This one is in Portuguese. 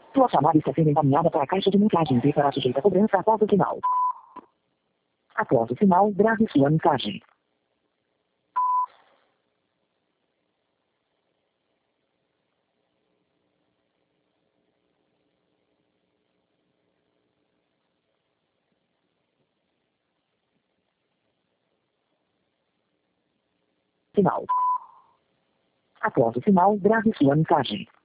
Sua chamada está sendo encaminhada para a caixa de mensagens e será sujeita a cobrança após o sinal. Após o sinal, grave sua mensagem. Sinal. Após o sinal, grave sua mensagem.